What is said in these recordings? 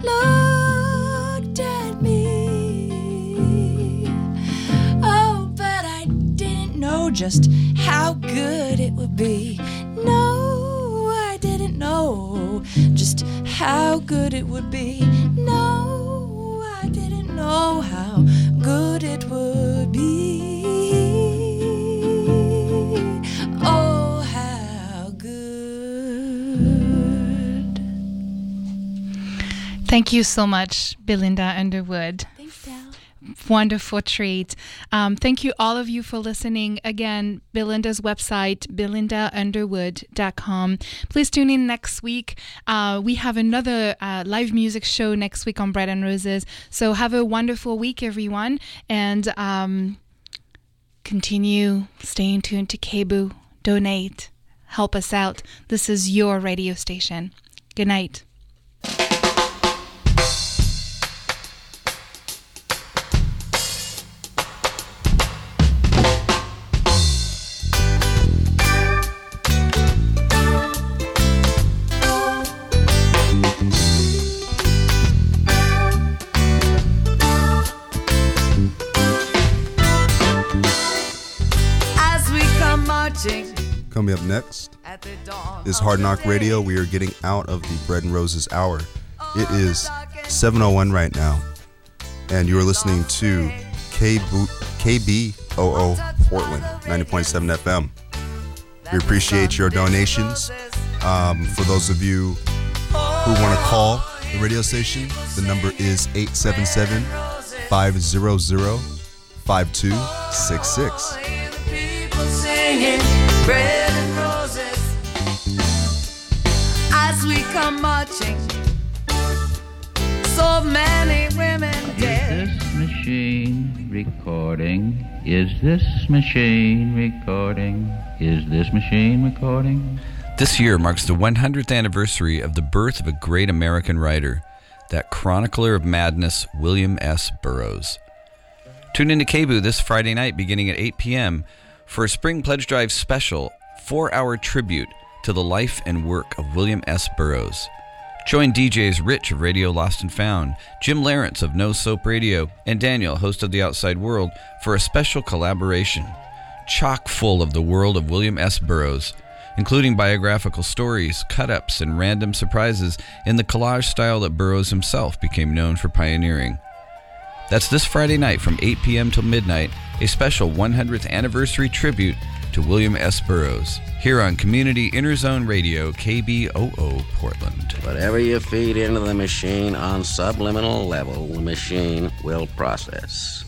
looked at me. Oh, but I didn't know just how good it would be. No, I didn't know just how good it would be. No, I didn't know how good it would be. Oh, how good. Thank you so much, Belinda Underwood. Thanks, Dal. Wonderful treat. Thank you, all of you, for listening. Again, Belinda's website, belindaunderwood.com. Please tune in next week. We have another live music show next week on Bread and Roses. So have a wonderful week, everyone. And continue staying tuned to KBOO. Donate. Help us out. This is your radio station. Good night. Coming up next is Hard Knock Radio. We are getting out of the Bread and Roses hour. It is 7:01 right now, and you are listening to KBOO Portland 90.7 FM. We appreciate your donations. For those of you who want to call the radio station, the number is 877-500-5266. Bread and roses as we come marching. So many women dead. Is this machine recording? Is this machine recording? Is this machine recording? This year marks the 100th anniversary of the birth of a great American writer, that chronicler of madness, William S. Burroughs. Tune into KBOO this Friday night beginning at 8 p.m. for a Spring Pledge Drive special 4-hour tribute to the life and work of William S. Burroughs. Join DJs Rich of Radio Lost and Found, Jim Lawrence of No Soap Radio, and Daniel, host of The Outside World, for a special collaboration chock full of the world of William S. Burroughs, including biographical stories, cut-ups, and random surprises in the collage style that Burroughs himself became known for pioneering. That's this Friday night from 8 p.m. till midnight, a special 100th anniversary tribute to William S. Burroughs, here on Community Interzone Radio, KBOO Portland. Whatever you feed into the machine on subliminal level, the machine will process.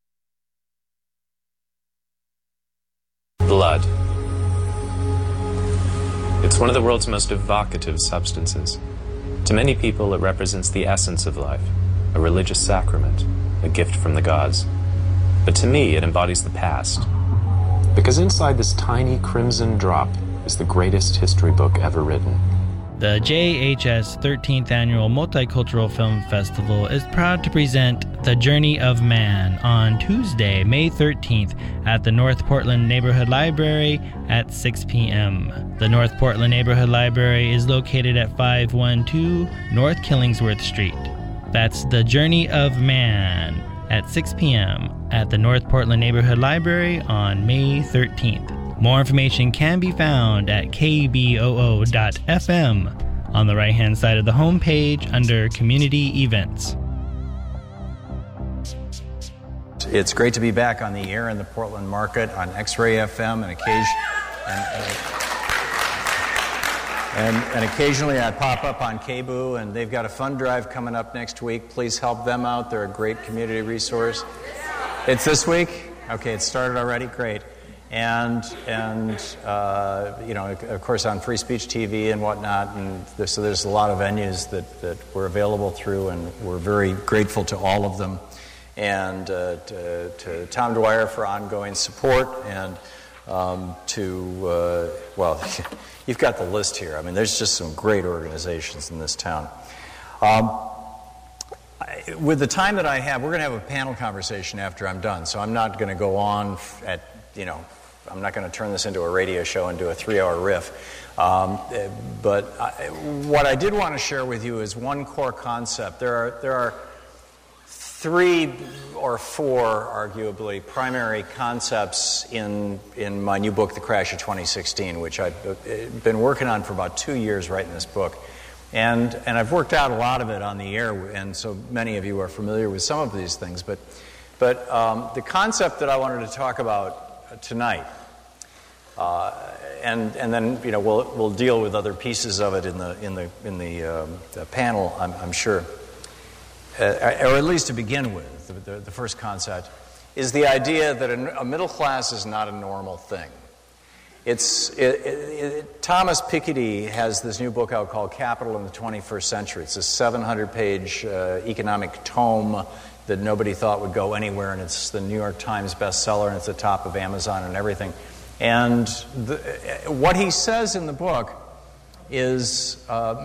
Blood. It's one of the world's most evocative substances. To many people, it represents the essence of life, a religious sacrament, a gift from the gods. But to me, it embodies the past. Because inside this tiny crimson drop is the greatest history book ever written. The JHS 13th Annual Multicultural Film Festival is proud to present The Journey of Man on Tuesday, May 13th at the North Portland Neighborhood Library at 6 p.m. The North Portland Neighborhood Library is located at 512 North Killingsworth Street. That's The Journey of Man at 6 p.m. at the North Portland Neighborhood Library on May 13th. More information can be found at kboo.fm on the right-hand side of the homepage under Community Events. It's great to be back on the air in the Portland market on X-Ray FM and occasionally I pop up on KBOO, and they've got a fund drive coming up next week. Please help them out. They're a great community resource. It's this week? Okay, it started already. Great. And you know, of course, on Free Speech TV and whatnot, and so there's a lot of venues that we're available through, and we're very grateful to all of them, and to Tom Dwyer for ongoing support, and well, you've got the list here. I mean, there's just some great organizations in this town. With the time that I have, we're going to have a panel conversation after I'm done, so I'm not going to go on at, I'm not going to turn this into a radio show and do a 3-hour riff. But what I did want to share with you is one core concept. There are 3 or 4, arguably, primary concepts in my new book, The Crash of 2016, which I've been working on for about 2 years writing this book. And I've worked out a lot of it on the air, and so many of you are familiar with some of these things. But the concept that I wanted to talk about tonight, and then we'll deal with other pieces of it in the panel, I'm sure. Or at least to begin with, the first concept is the idea that a middle class is not a normal thing. Thomas Piketty has this new book out called Capital in the 21st Century. It's a 700-page economic tome that nobody thought would go anywhere, and it's the New York Times bestseller, and it's at the top of Amazon and everything. And what he says in the book is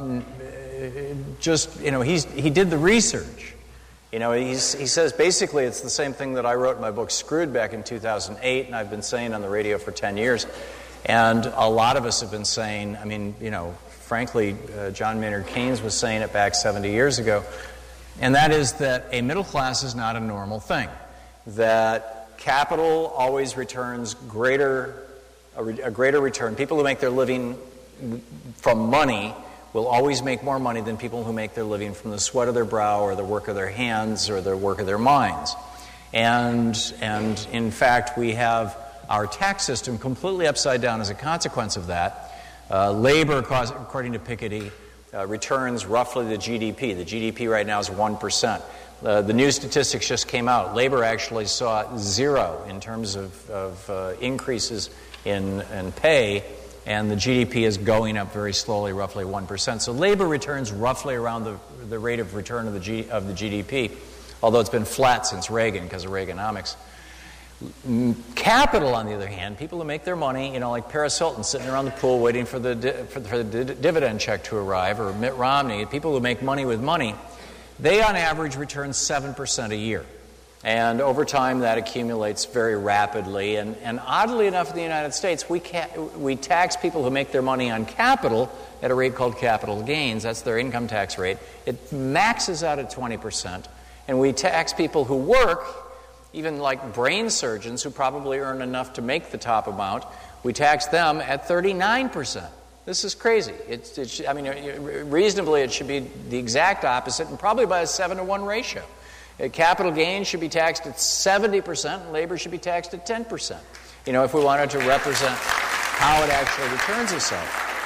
he did the research. He says basically it's the same thing that I wrote in my book Screwed back in 2008, and I've been saying on the radio for 10 years. And a lot of us have been saying, frankly, John Maynard Keynes was saying it back 70 years ago, and that is that a middle class is not a normal thing. That capital always returns a greater return. People who make their living from money will always make more money than people who make their living from the sweat of their brow or the work of their hands or the work of their minds. And in fact, we have our tax system completely upside down as a consequence of that. Labor, according to Piketty, returns roughly the GDP. The GDP right now is 1%. The new statistics just came out. Labor actually saw 0 in terms of increases in pay, and the GDP is going up very slowly, roughly 1%. So labor returns roughly around the rate of return of the GDP, although it's been flat since Reagan because of Reaganomics. Capital, on the other hand, people who make their money, like Paris Hilton sitting around the pool waiting for the dividend check to arrive, or Mitt Romney, people who make money with money, they on average return 7% a year. And over time that accumulates very rapidly. And oddly enough in the United States, we tax people who make their money on capital at a rate called capital gains. That's their income tax rate. It maxes out at 20%. And we tax people who work, even like brain surgeons who probably earn enough to make the top amount, we tax them at 39%. This is crazy. Reasonably it should be the exact opposite, and probably by a 7-to-1 ratio. Capital gains should be taxed at 70%, and labor should be taxed at 10%. If we wanted to represent how it actually returns itself.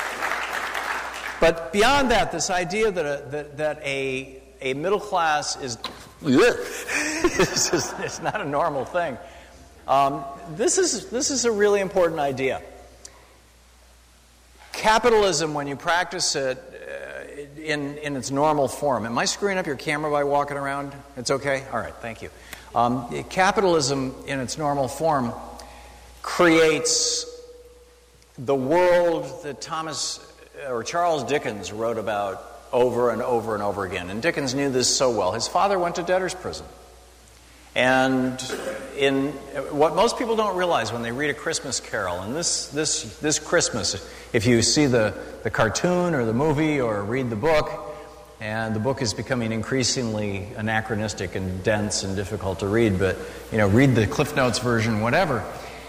But beyond that, this idea that a middle class is it's not a normal thing. This is a really important idea. Capitalism, when you practice it in its normal form. Am I screwing up your camera by walking around? It's okay? All right, thank you. Capitalism in its normal form creates the world that Charles Dickens wrote about over and over and over again. And Dickens knew this so well. His father went to debtor's prison. And in what most people don't realize when they read A Christmas Carol, and this Christmas, if you see the cartoon or the movie or read the book, and the book is becoming increasingly anachronistic and dense and difficult to read, but read the Cliff Notes version, whatever.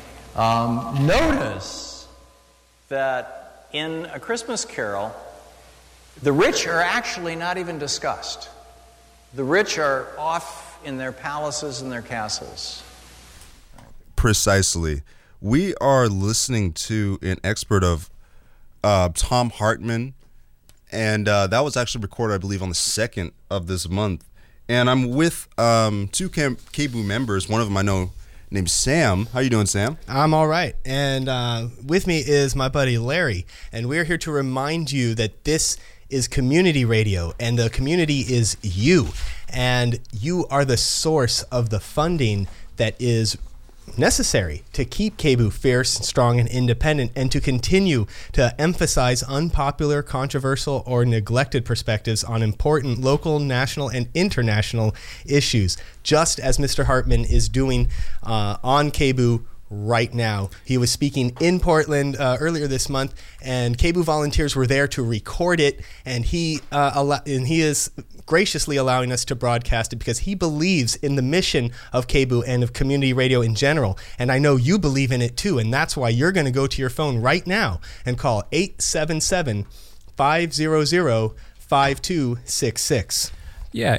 Notice that in A Christmas Carol, the rich are actually not even discussed. The rich are off in their palaces and their castles. Precisely. We are listening to an expert of Thom Hartmann, and that was actually recorded, I believe, on the 2nd of this month. And I'm with 2 KBOO members. One of them I know named Sam. How you doing, Sam? I'm all right. And with me is my buddy Larry, and we're here to remind you that this is community radio, and the community is you. And you are the source of the funding that is necessary to keep KBOO fierce, strong, and independent, and to continue to emphasize unpopular, controversial, or neglected perspectives on important local, national, and international issues, just as Mr. Hartmann is doing on KBOO right now. He was speaking in Portland earlier this month, and KBOO volunteers were there to record it, and he is graciously allowing us to broadcast it because he believes in the mission of KBOO and of community radio in general. And I know you believe in it too, and that's why you're going to go to your phone right now and call 877-500-5266. Yeah,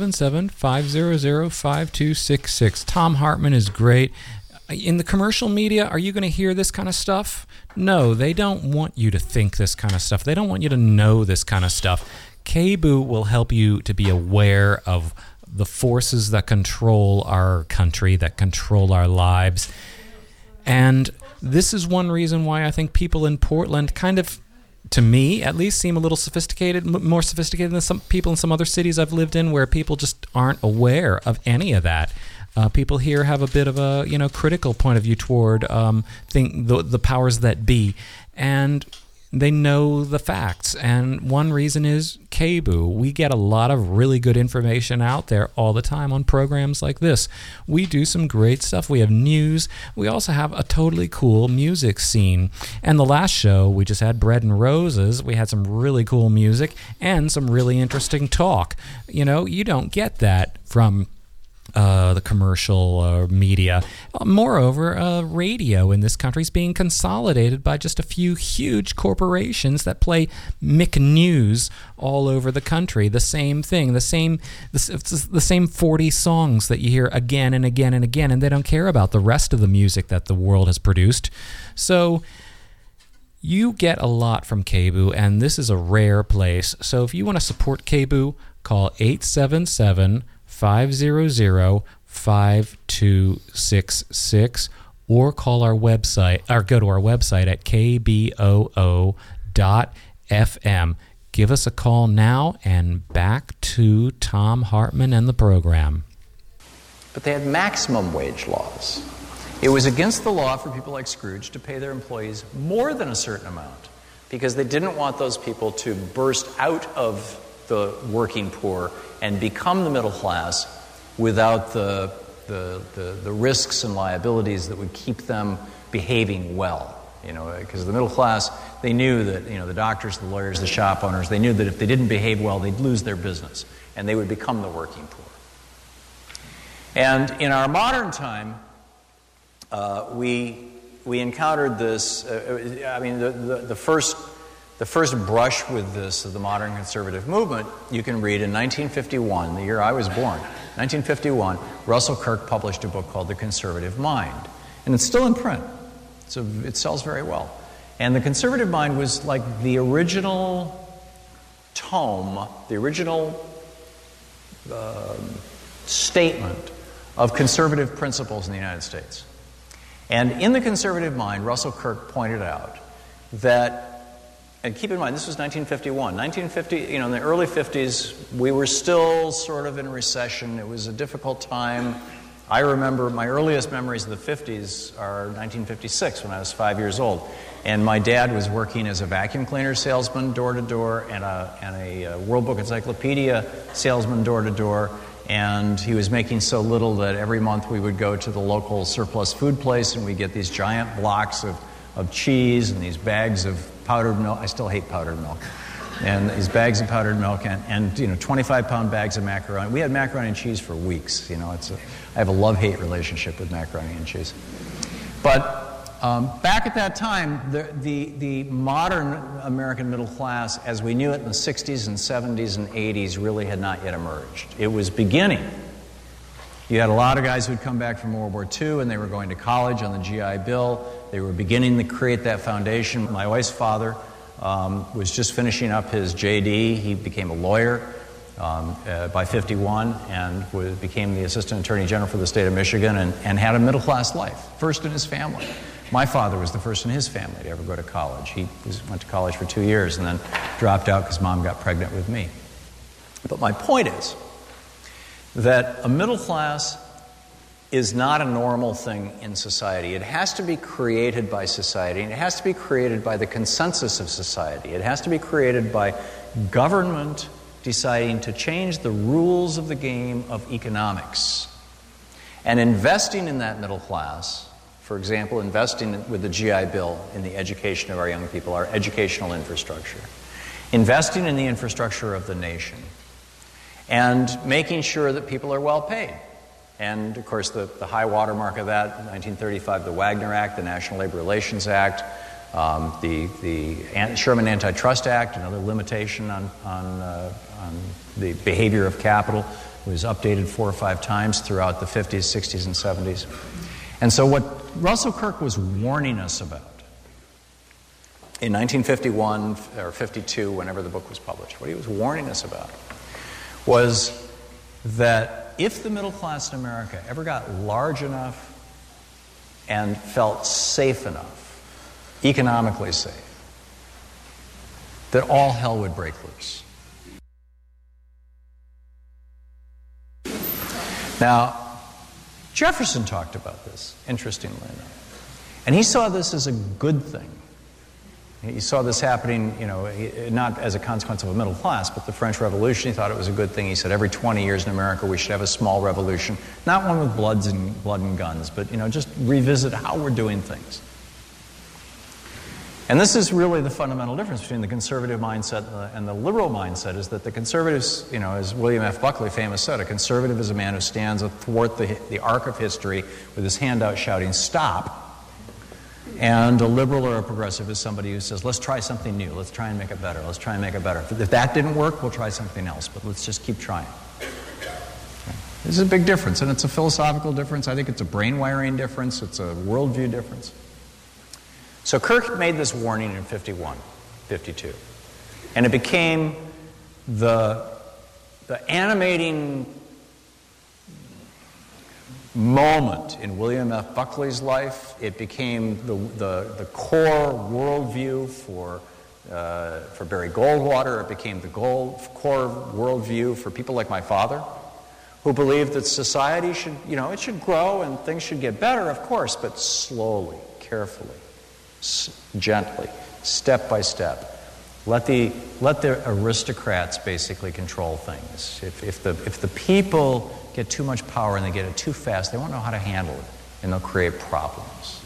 877-500-5266. Thom Hartmann is great. In the commercial media, are you going to hear this kind of stuff? No, they don't want you to think this kind of stuff. They don't want you to know this kind of stuff. KBOO will help you to be aware of the forces that control our country, that control our lives. And this is one reason why I think people in Portland kind of, to me at least, seem a little sophisticated, more sophisticated than some people in some other cities I've lived in where people just aren't aware of any of that. People here have a bit of a critical point of view toward the powers that be, and they know the facts. And one reason is KBOO. We get a lot of really good information out there all the time on programs like this. We do some great stuff. We have news. We also have a totally cool music scene. And the last show, we just had Bread and Roses. We had some really cool music and some really interesting talk. You don't get that from the commercial media. Moreover, radio in this country is being consolidated by just a few huge corporations that play McNews all over the country. The same thing, the same 40 songs that you hear again and again and again, and they don't care about the rest of the music that the world has produced. So you get a lot from KBOO, and this is a rare place. So if you want to support KBOO, call 877-500-5266 or call our website, or go to our website at kboo.fm. Give us a call now, and back to Thom Hartmann and the program. But they had maximum wage laws. It was against the law for people like Scrooge to pay their employees more than a certain amount because they didn't want those people to burst out of the working poor and become the middle class without the risks and liabilities that would keep them behaving well. Because the middle class, they knew that, the doctors, the lawyers, the shop owners, they knew that if they didn't behave well, they'd lose their business and they would become the working poor. And in our modern time, we encountered this. The first brush with this of the modern conservative movement you can read in 1951, the year I was born. 1951, Russell Kirk published a book called The Conservative Mind, and it's still in print, so it sells very well. And The Conservative Mind was like the original tome, the original statement of conservative principles in the United States. And in The Conservative Mind, Russell Kirk pointed out that, and keep in mind, this was 1951. 1950, in the early 50s, we were still sort of in recession. It was a difficult time. I remember my earliest memories of the 50s are 1956, when I was 5 years old. And my dad was working as a vacuum cleaner salesman door to door and a World Book Encyclopedia salesman door to door. And he was making so little that every month we would go to the local surplus food place and we'd get these giant blocks of cheese and these bags of powdered milk. I still hate powdered milk. And these bags of powdered milk and 25-pound bags of macaroni. We had macaroni and cheese for weeks. I have a love-hate relationship with macaroni and cheese. But back at that time, the modern American middle class, as we knew it in the 60s and 70s and 80s, really had not yet emerged. It was beginning. You had a lot of guys who had come back from World War II and they were going to college on the GI Bill. They were beginning to create that foundation. My wife's father was just finishing up his JD. He became a lawyer by 51 and became the Assistant Attorney General for the state of Michigan and had a middle-class life, first in his family. My father was the first in his family to ever go to college. He went to college for 2 years and then dropped out because Mom got pregnant with me. But my point is that a middle class is not a normal thing in society. It has to be created by society, and it has to be created by the consensus of society. It has to be created by government deciding to change the rules of the game of economics and investing in that middle class For example, investing with the GI Bill in the education of our young people, our educational infrastructure. Investing in the infrastructure of the nation. And making sure that people are well paid. And, of course, the high watermark of that, 1935, the Wagner Act, the National Labor Relations Act, the Sherman Antitrust Act, another limitation on the behavior of capital, was updated 4 or 5 times throughout the 50s, 60s, and 70s. And so what Russell Kirk was warning us about in 1951 or 52, whenever the book was published, what he was warning us about was that if the middle class in America ever got large enough and felt safe enough, economically safe, that all hell would break loose. Now, Jefferson talked about this, interestingly enough. And he saw this as a good thing. He saw this happening, not as a consequence of a middle class, but the French Revolution. He thought it was a good thing. He said every 20 years in America we should have a small revolution. Not one with blood and guns, but just revisit how we're doing things. And this is really the fundamental difference between the conservative mindset and the liberal mindset, is that the conservatives, as William F. Buckley famously said, a conservative is a man who stands athwart the arc of history with his hand out shouting, "Stop." And a liberal or a progressive is somebody who says, let's try something new, let's try and make it better, let's try and make it better. If that didn't work, we'll try something else, but let's just keep trying. Okay. This is a big difference, and it's a philosophical difference. I think it's a brain wiring difference, it's a worldview difference. So Kirk made this warning in 51, 52, and it became the animating moment in William F. Buckley's life. It became the core worldview for Barry Goldwater. It became the core worldview for people like my father, who believed that society should, it should grow and things should get better, of course, but slowly, carefully, gently, step by step. Let the aristocrats basically control things. If the people get too much power and they get it too fast, they won't know how to handle it, and they'll create problems.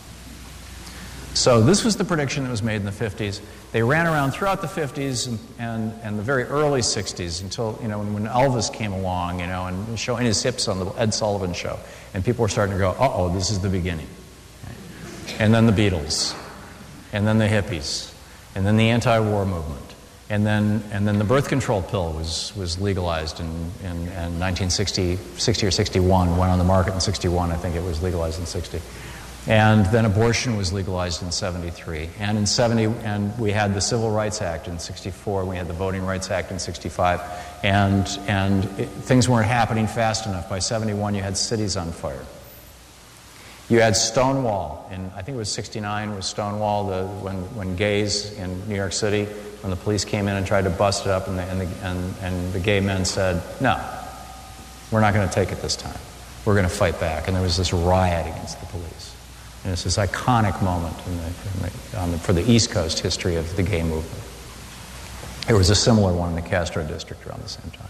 So this was the prediction that was made in the 50s. They ran around throughout the 50s and the very early 60s until, when Elvis came along, and showing his hips on the Ed Sullivan Show, and people were starting to go, uh-oh, this is the beginning. Okay. And then the Beatles, and then the hippies, and then the anti-war movement. And then the birth control pill was legalized in 1960 or 61, went on the market in 61, I think it was legalized in 60. And then abortion was legalized in 73. And in 70, and we had the Civil Rights Act in 64, we had the Voting Rights Act in 65, and things weren't happening fast enough. By 71, you had cities on fire. You had Stonewall, and I think it was 69 was Stonewall, when gays in New York City, when the police came in and tried to bust it up, and the gay men said, no, we're not going to take it this time. We're going to fight back. And there was this riot against the police. And it's this iconic moment for the East Coast history of the gay movement. There was a similar one in the Castro district around the same time.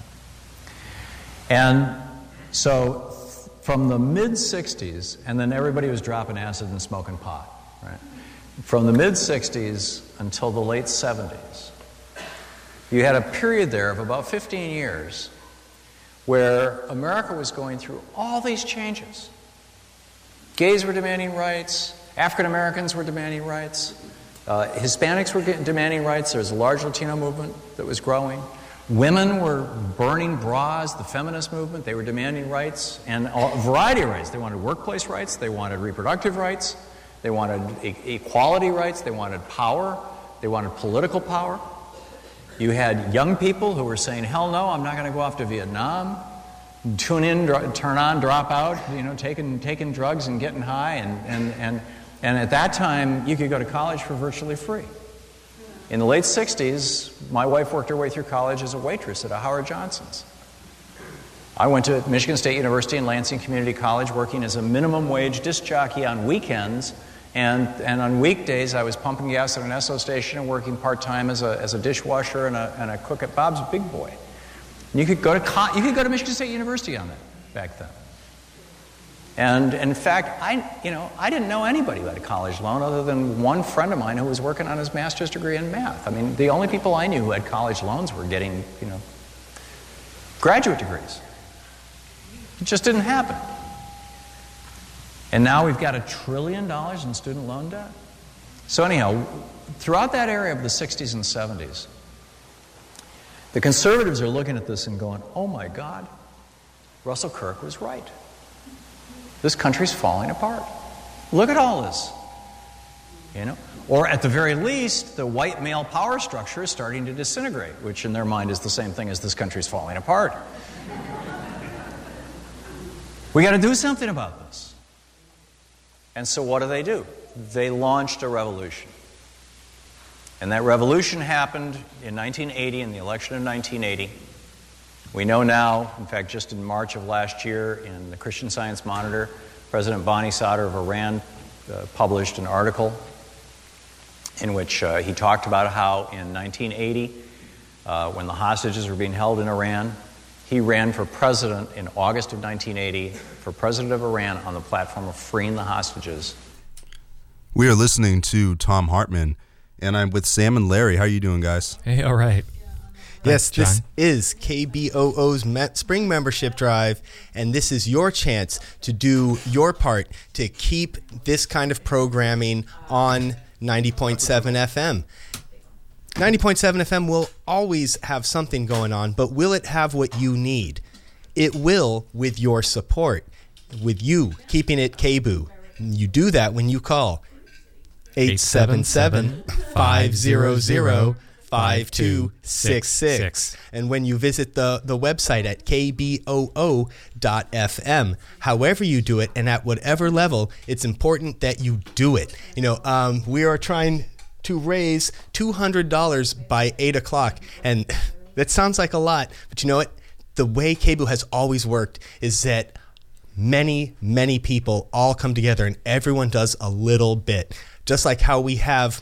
And so from the mid-60s, and then everybody was dropping acid and smoking pot, right? From the mid-60s until the late 70s, you had a period there of about 15 years where America was going through all these changes. Gays were demanding rights, African Americans were demanding rights, Hispanics were demanding rights. There was a large Latino movement that was growing. Women were burning bras, the feminist movement, they were demanding rights, and a variety of rights. They wanted workplace rights, they wanted reproductive rights, they wanted equality rights, they wanted power, they wanted political power. You had young people who were saying, hell no, I'm not going to go off to Vietnam. Tune in, turn on, drop out, taking drugs and getting high. And at that time, you could go to college for virtually free. In the late 60s, my wife worked her way through college as a waitress at a Howard Johnson's. I went to Michigan State University and Lansing Community College working as a minimum wage disc jockey on weekends. And on weekdays, I was pumping gas at an Esso station and working part-time as a dishwasher and a cook at Bob's Big Boy. And you could go to Michigan State University on that back then. And in fact, I didn't know anybody who had a college loan other than one friend of mine who was working on his master's degree in math. I mean, the only people I knew who had college loans were getting, graduate degrees. It just didn't happen. And now we've got $1 trillion in student loan debt. So anyhow, throughout that area of the 60s and 70s, the conservatives are looking at this and going, oh my God, Russell Kirk was right. This country's falling apart. Look at all this. Or at the very least, the white male power structure is starting to disintegrate, which in their mind is the same thing as this country's falling apart. We got to do something about this. And so what do? They launched a revolution. And that revolution happened in 1980, in the election of 1980. We know now, in fact, just in March of last year, in the Christian Science Monitor, President Bani Sadr of Iran published an article in which he talked about how in 1980, when the hostages were being held in Iran, he ran for president in August of 1980, for president of Iran on the platform of freeing the hostages. We are listening to Thom Hartmann, and I'm with Sam and Larry. How are you doing, guys? Hey, all right. Yes, this is KBOO's Spring Membership Drive, and this is your chance to do your part to keep this kind of programming on 90.7 FM. 90.7 FM will always have something going on, but will it have what you need? It will with your support, with you keeping it KBOO. You do that when you call 877-500-5266. And when you visit the website at kboo.fm, however you do it and at whatever level, it's important that you do it. We are trying to raise $200 by 8 o'clock. And that sounds like a lot, but you know what? The way KBOO has always worked is that many, many people all come together and everyone does a little bit. Just like how we have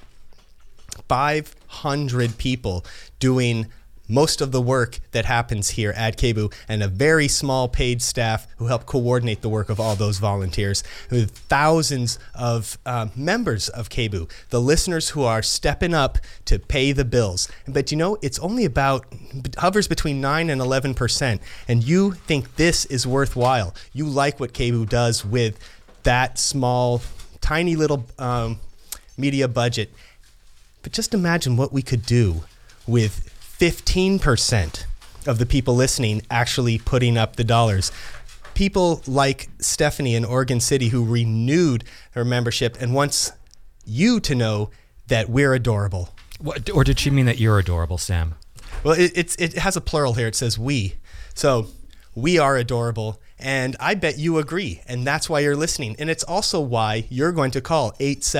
500 people doing most of the work that happens here at KBOO and a very small paid staff who help coordinate the work of all those volunteers, with thousands of members of KBOO, the listeners who are stepping up to pay the bills. But it's only hovers between 9 and 11%, and you think this is worthwhile. You like what KBOO does with that small, tiny little media budget. But just imagine what we could do with 15% of the people listening actually putting up the dollars. People like Stephanie in Oregon City, who renewed her membership and wants you to know that we're adorable. Or did she mean that you're adorable, Sam? Well, it has a plural here. It says we. So we are adorable, and I bet you agree, and that's why you're listening. And it's also why you're going to call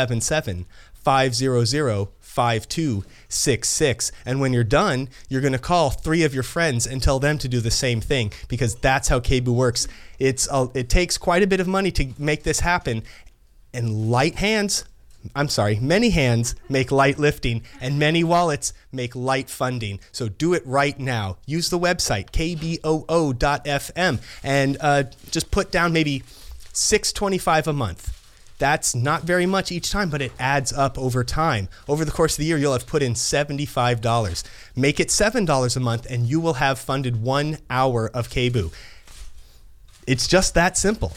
877-500-5266. And when you're done, you're going to call 3 of your friends and tell them to do the same thing, because that's how KBOO works. It takes quite a bit of money to make this happen, and many hands make light lifting, and many wallets make light funding. So do it right now. Use the website, kboo.fm, and just put down maybe $6.25 a month. That's not very much each time, but it adds up over time. Over the course of the year, you'll have put in $75. Make it $7 a month, and you will have funded 1 hour of KBOO. It's just that simple.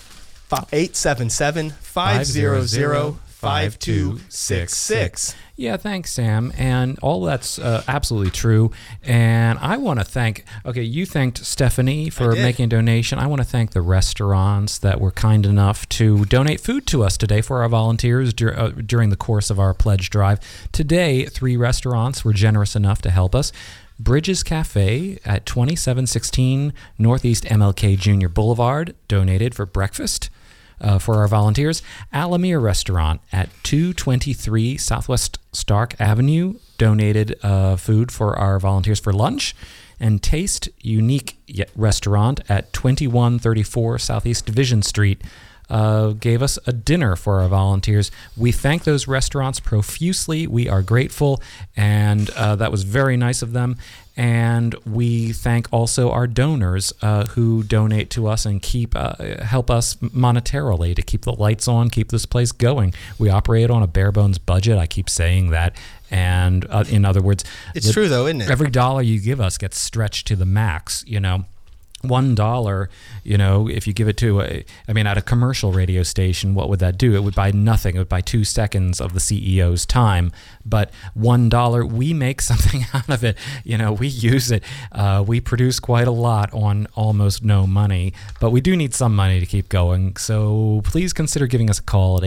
877-500-5266. Yeah, thanks, Sam. And all that's absolutely true. And I want to thank, you thanked Stephanie for making a donation. I want to thank the restaurants that were kind enough to donate food to us today for our volunteers during the course of our pledge drive. Today, 3 restaurants were generous enough to help us. Bridges Cafe at 2716 Northeast MLK Jr. Boulevard donated for breakfast for our volunteers. Alamir Restaurant at 223 Southwest Stark Avenue donated food for our volunteers for lunch. And Taste Unique Restaurant at 2134 Southeast Division Street gave us a dinner for our volunteers. We thank those restaurants profusely. We are grateful, and that was very nice of them. And we thank also our donors who donate to us and help us monetarily to keep the lights on, keep this place going. We operate on a bare bones budget. I keep saying that. And in other words, it's true though, isn't it? Every dollar you give us gets stretched to the max, $1, if you give it to at a commercial radio station, what would that do? It would buy nothing. It would buy 2 seconds of the CEO's time. But $1, we make something out of it. We use it. We produce quite a lot on almost no money, but we do need some money to keep going. So please consider giving us a call at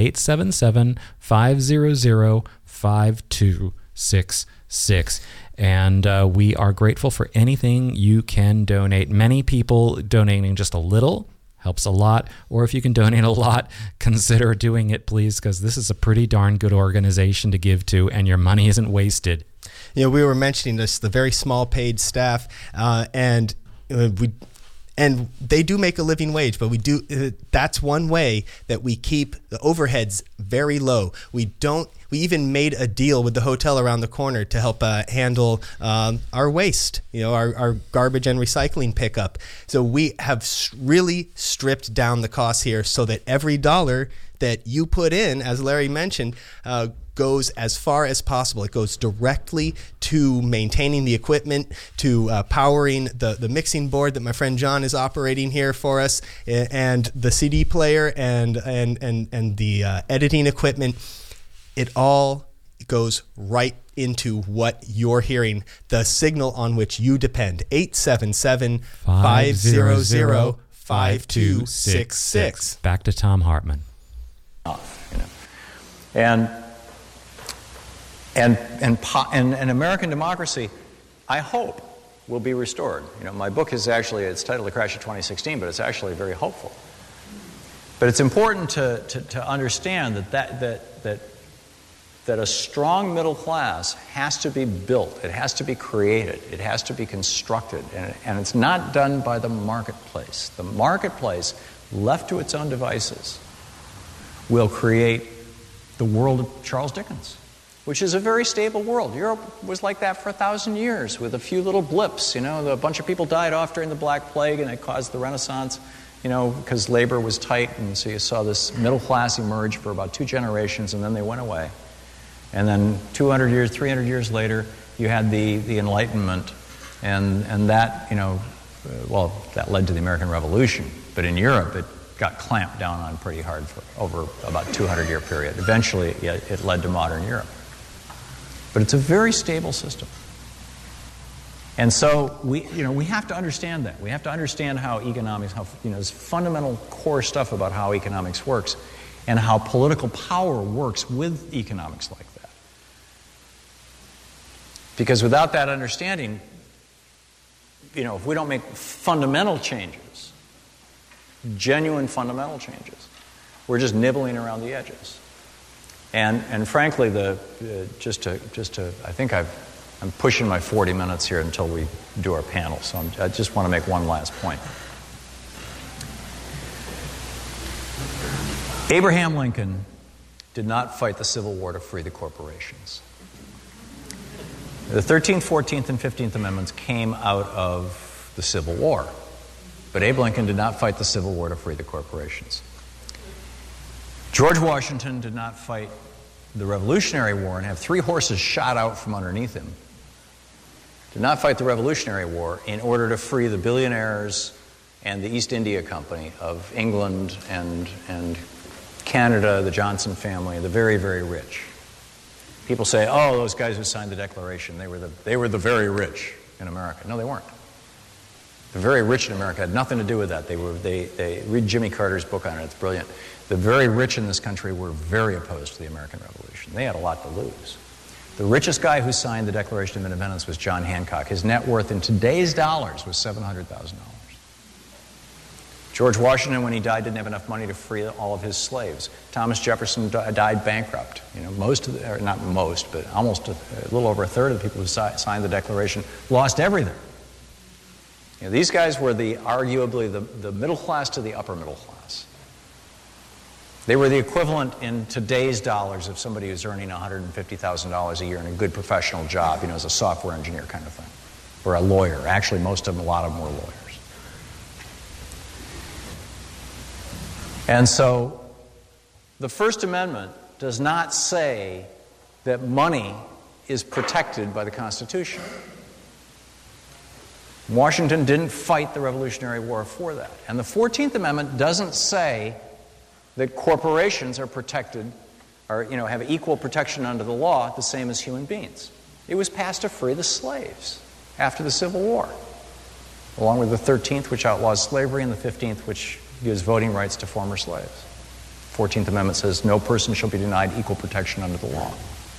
877-500-5266. And we are grateful for anything you can donate. Many people donating just a little helps a lot. Or if you can donate a lot, consider doing it, please, because this is a pretty darn good organization to give to, and your money isn't wasted. We were mentioning this, the very small paid staff, and they do make a living wage, but that's one way that we keep the overheads very low. We even made a deal with the hotel around the corner to help handle our waste, our garbage and recycling pickup. So we have really stripped down the costs here so that every dollar that you put in, as Larry mentioned, goes as far as possible. It goes directly to maintaining the equipment, to powering the mixing board that my friend John is operating here for us, and the CD player and the editing equipment. It all goes right into what you're hearing, the signal on which you depend. 877-500-5266. Back to Thom Hartmann. And American democracy, I hope, will be restored. My book is actually, it's titled The Crash of 2016, but it's actually very hopeful. But it's important to understand that a strong middle class has to be built, it has to be created, it has to be constructed, and it's not done by the marketplace. The marketplace, left to its own devices, will create the world of Charles Dickens, which is a very stable world. Europe was like that for 1,000 years with a few little blips. A bunch of people died off during the Black Plague, and it caused the Renaissance, because labor was tight, and so you saw this middle class emerge for about 2 generations, and then they went away. And then 200 years, 300 years later, you had the Enlightenment, and that, that led to the American Revolution. But in Europe, it got clamped down on pretty hard for over about a 200-year period. Eventually, it led to modern Europe. But it's a very stable system. And so we have to understand that. We have to understand how economics, this fundamental core stuff about how economics works and how political power works with economics like that. Because without that understanding, if we don't make fundamental changes, genuine fundamental changes, we're just nibbling around the edges. And frankly, I think I'm pushing my 40 minutes here until we do our panel, so I just want to make one last point. Abraham Lincoln did not fight the Civil War to free the corporations. The 13th, 14th, and 15th Amendments came out of the Civil War, but Abe Lincoln did not fight the Civil War to free the corporations. George Washington did not fight the Revolutionary War and have 3 horses shot out from underneath him. Did not fight the Revolutionary War in order to free the billionaires and the East India Company of England and Canada, the Johnson family, the very, very rich. People say, oh, those guys who signed the Declaration, they were the very rich in America. No, they weren't. The very rich in America had nothing to do with that. They read Jimmy Carter's book on it. It's brilliant. The very rich in this country were very opposed to the American Revolution. They had a lot to lose. The richest guy who signed the Declaration of Independence was John Hancock. His net worth in today's dollars was $700,000. George Washington, when he died, didn't have enough money to free all of his slaves. Thomas Jefferson died bankrupt. Almost a little over a third of the people who signed the Declaration lost everything. These guys were arguably the middle class to the upper middle class. They were the equivalent in today's dollars of somebody who's earning $150,000 a year in a good professional job, as a software engineer kind of thing. or a lawyer. Actually, most of them, a lot of them were lawyers. And so the First Amendment does not say that money is protected by the Constitution. Washington didn't fight the Revolutionary War for that. And the 14th Amendment doesn't say that corporations are protected or, have equal protection under the law, the same as human beings. It was passed to free the slaves after the Civil War, along with the 13th, which outlaws slavery, and the 15th, which gives voting rights to former slaves. 14th Amendment says no person shall be denied equal protection under the law.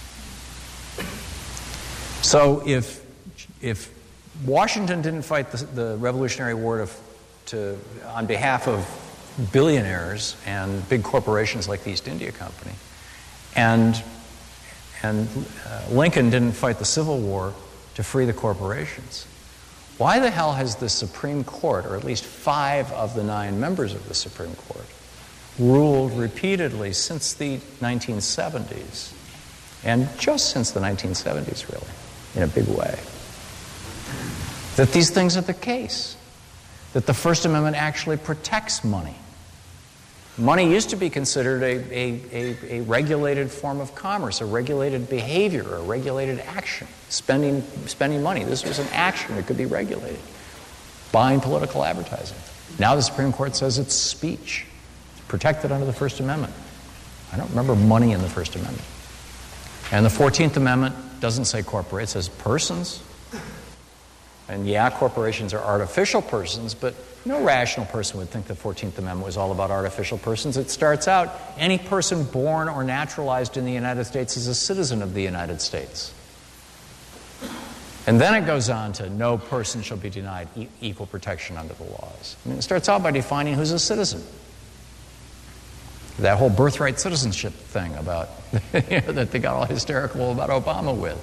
So if Washington didn't fight the Revolutionary War on behalf of billionaires and big corporations like the East India Company, and Lincoln didn't fight the Civil War to free the corporations, why the hell has the Supreme Court, or at least 5 of the 9 members of the Supreme Court, ruled repeatedly since the 1970s, and just since the 1970s, really, in a big way, that these things are the case, that the First Amendment actually protects money? Money used to be considered a regulated form of commerce, a regulated behavior, a regulated action. Spending money. This was an action that could be regulated. Buying political advertising. Now the Supreme Court says it's speech. It's protected under the First Amendment. I don't remember money in the First Amendment. And the 14th Amendment doesn't say corporate, it says persons. And yeah, corporations are artificial persons, but no rational person would think the 14th Amendment was all about artificial persons. It starts out, any person born or naturalized in the United States is a citizen of the United States. And then it goes on to, no person shall be denied equal protection under the laws. I mean, it starts out by defining who's a citizen. That whole birthright citizenship thing about that they got all hysterical about Obama with.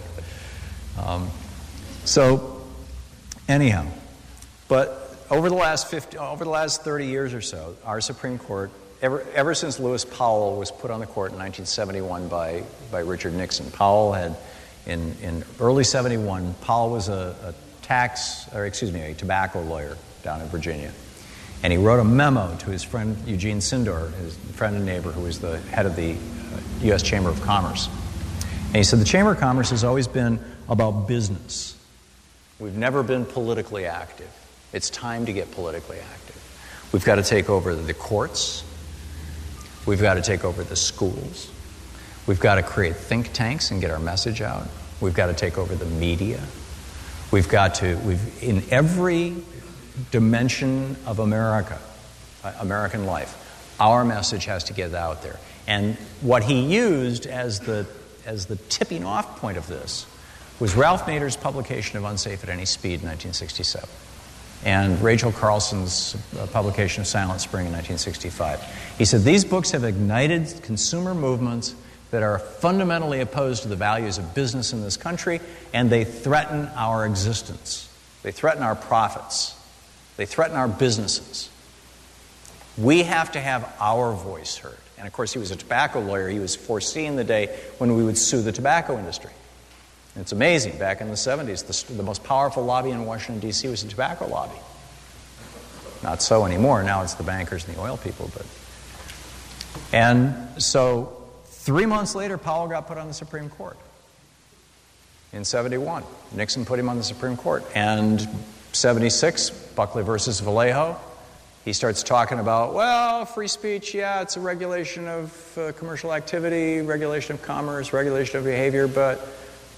Anyhow, but over the last 30 years or so, our Supreme Court, ever since Lewis Powell was put on the court in 1971 by Richard Nixon, Powell had, in early 71, Powell was a tobacco lawyer down in Virginia. And he wrote a memo to his friend Eugene Sindor, his friend and neighbor, who was the head of the U.S. Chamber of Commerce. And he said, the Chamber of Commerce has always been about business. We've never been politically active. It's time to get politically active. We've got to take over the courts. We've got to take over the schools. We've got to create think tanks and get our message out. We've got to take over the media. In every dimension of American life, our message has to get out there. And what he used as the tipping off point of this was Ralph Nader's publication of Unsafe at Any Speed in 1967 and Rachel Carlson's publication of Silent Spring in 1965. He said, these books have ignited consumer movements that are fundamentally opposed to the values of business in this country, and they threaten our existence. They threaten our profits. They threaten our businesses. We have to have our voice heard. And of course, he was a tobacco lawyer. He was foreseeing the day when we would sue the tobacco industry. And it's amazing, back in the 70s, the most powerful lobby in Washington, D.C. was the tobacco lobby. Not so anymore. Now it's the bankers and the oil people. And so 3 months later, Powell got put on the Supreme Court. In 71, Nixon put him on the Supreme Court. And 76, Buckley versus Vallejo, he starts talking about, well, free speech, yeah, it's a regulation of commercial activity, regulation of commerce, regulation of behavior, but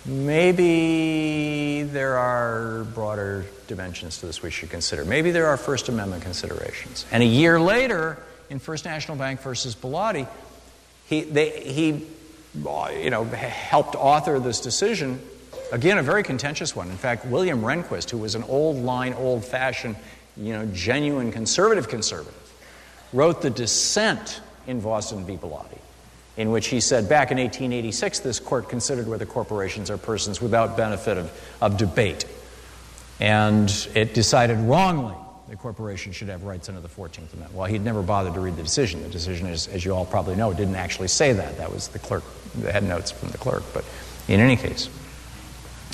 maybe there are broader dimensions to this we should consider. Maybe there are First Amendment considerations. And a year later, in First National Bank versus Bellotti, he helped author this decision. Again, a very contentious one. In fact, William Rehnquist, who was an old-line, old-fashioned, genuine conservative, wrote the dissent in Boston v. Bellotti, in which he said, back in 1886, this court considered whether corporations are persons without benefit of debate. And it decided wrongly that corporations should have rights under the 14th Amendment. Well, he'd never bothered to read the decision. The decision, as you all probably know, didn't actually say that. That was the clerk, the head notes from the clerk. But in any case.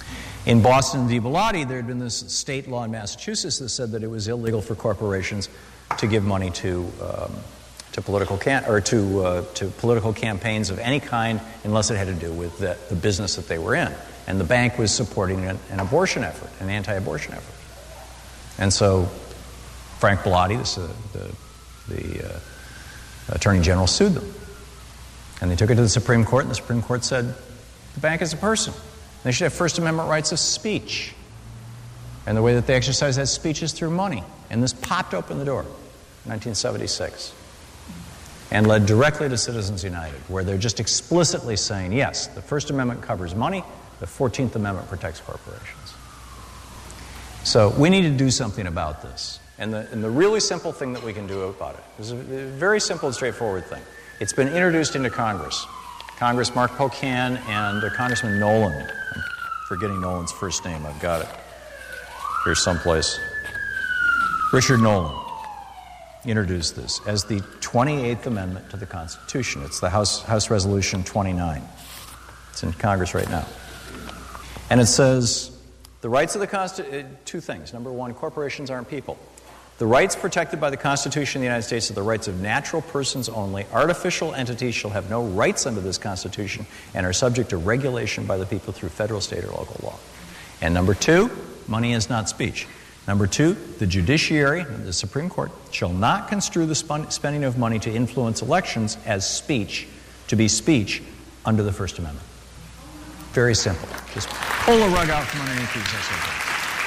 In Boston v. Bellotti, there had been this state law in Massachusetts that said that it was illegal for corporations to give money to political campaigns of any kind unless it had to do with the business that they were in. And the bank was supporting an abortion effort, an anti-abortion effort. And so Frank Bellotti, the Attorney General, sued them. And they took it to the Supreme Court, and the Supreme Court said the bank is a person. They should have First Amendment rights of speech. And the way that they exercise that speech is through money. And this popped open the door in 1976 and led directly to Citizens United, where they're just explicitly saying, yes, the First Amendment covers money, the 14th Amendment protects corporations. So we need to do something about this. And the really simple thing that we can do about it is a very simple and straightforward thing. It's been introduced into Congress. Congress, Mark Pocan and Congressman Nolan. I'm forgetting Nolan's first name. I've got it here someplace. Richard Nolan introduced this as the 28th Amendment to the Constitution. It's the House Resolution 29. It's in Congress right now. And it says, the rights of the Constitution, two things. Number one, corporations aren't people. The rights protected by the Constitution of the United States are the rights of natural persons only. Artificial entities shall have no rights under this Constitution and are subject to regulation by the people through federal, state, or local law. And number two, money is not speech. Number two, the judiciary, the Supreme Court, shall not construe the spending of money to influence elections as speech, to be speech under the First Amendment. Very simple. Just pull a rug out from underneath these SOPs.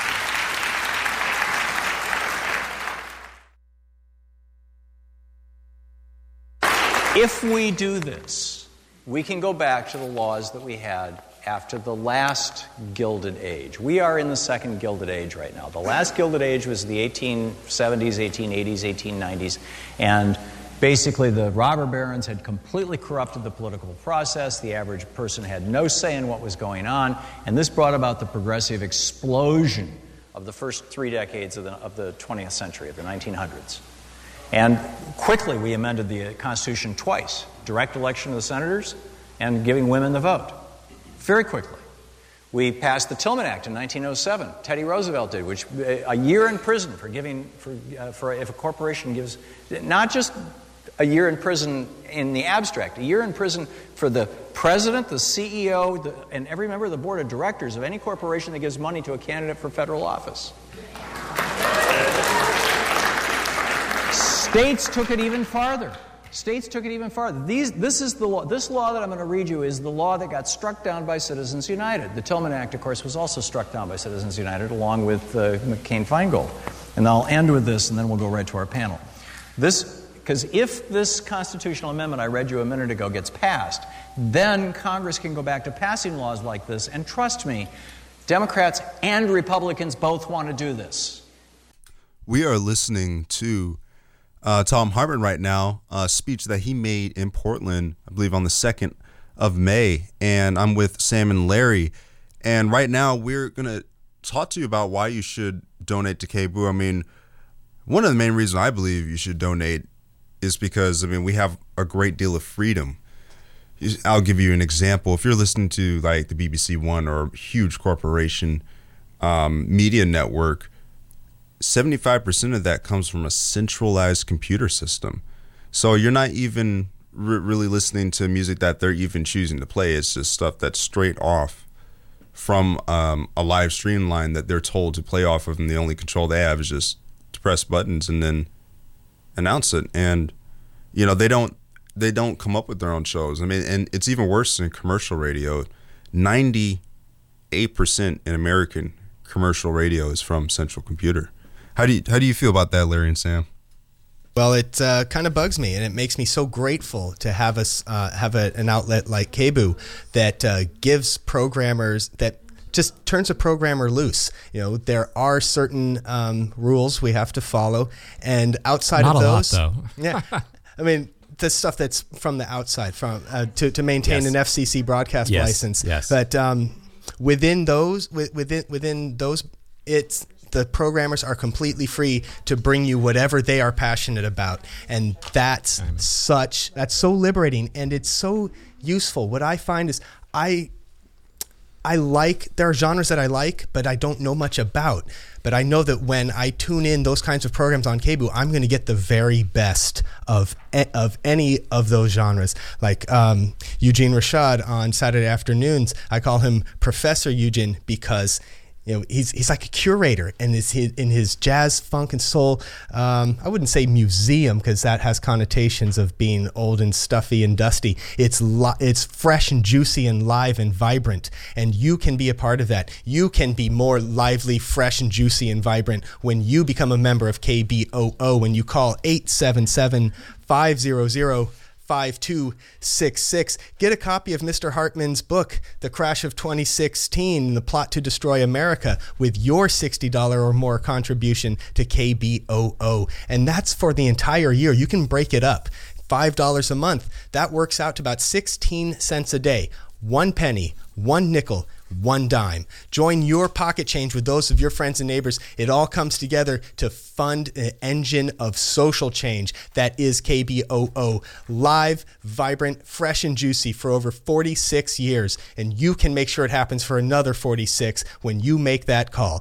If we do this, we can go back to the laws that we had after the last Gilded Age. We are in the second Gilded Age right now. The last Gilded Age was the 1870s, 1880s, 1890s, and basically the robber barons had completely corrupted the political process. The average person had no say in what was going on, and this brought about the progressive explosion of the first 3 decades of the 20th century, of the 1900s. And quickly we amended the Constitution twice, direct election of the senators and giving women the vote. Very quickly. We passed the Tillman Act in 1907. Teddy Roosevelt did, which a year in prison for if a corporation gives, not just a year in prison in the abstract, a year in prison for the president, the CEO, and every member of the board of directors of any corporation that gives money to a candidate for federal office. States took it even farther. This is the law. This law that I'm going to read you is the law that got struck down by Citizens United. The Tillman Act, of course, was also struck down by Citizens United along with McCain-Feingold. And I'll end with this, and then we'll go right to our panel. Because if this constitutional amendment I read you a minute ago gets passed, then Congress can go back to passing laws like this. And trust me, Democrats and Republicans both want to do this. We are listening to Thom Hartmann right now, a speech that he made in Portland, I believe on the 2nd of May. And I'm with Sam and Larry. And right now we're going to talk to you about why you should donate to KBOO. I mean, one of the main reasons I believe you should donate is because, we have a great deal of freedom. I'll give you an example. If you're listening to like the BBC One or a huge corporation media network, 75% of that comes from a centralized computer system. So you're not even really listening to music that they're even choosing to play. It's just stuff that's straight off from a live stream line that they're told to play off of, and the only control they have is just to press buttons and then announce it. And they don't come up with their own shows. And it's even worse in commercial radio. 98% in American commercial radio is from central computer. How do you feel about that, Larry and Sam? Well, it kind of bugs me, and it makes me so grateful to have us have an outlet like KBOO that gives programmers, that just turns a programmer loose. There are certain rules we have to follow, and outside Not of those, a lot, though. Yeah, the stuff that's from the outside, from to maintain an FCC broadcast license. Yes. But within those, it's. The programmers are completely free to bring you whatever they are passionate about. And that's so liberating, and it's so useful. What I find is I there are genres that I like, but I don't know much about. But I know that when I tune in those kinds of programs on KBOO, I'm going to get the very best of any of those genres. Like Eugene Rashad on Saturday afternoons, I call him Professor Eugene because he's like a curator, and in his jazz, funk, and soul. I wouldn't say museum because that has connotations of being old and stuffy and dusty. It's fresh and juicy and live and vibrant, and you can be a part of that. You can be more lively, fresh, and juicy and vibrant when you become a member of KBOO. When you call 877-500-5266. Get a copy of Mr. Hartman's book, The Crash of 2016, The Plot to Destroy America, with your $60 or more contribution to KBOO. And that's for the entire year. You can break it up. $5 a month. That works out to about 16 cents a day. 1 penny, 1 nickel, 1 dime. Join your pocket change with those of your friends and neighbors. It all comes together to fund an engine of social change that is KBOO. Live, vibrant, fresh, and juicy for over 46 years. And you can make sure it happens for another 46 when you make that call.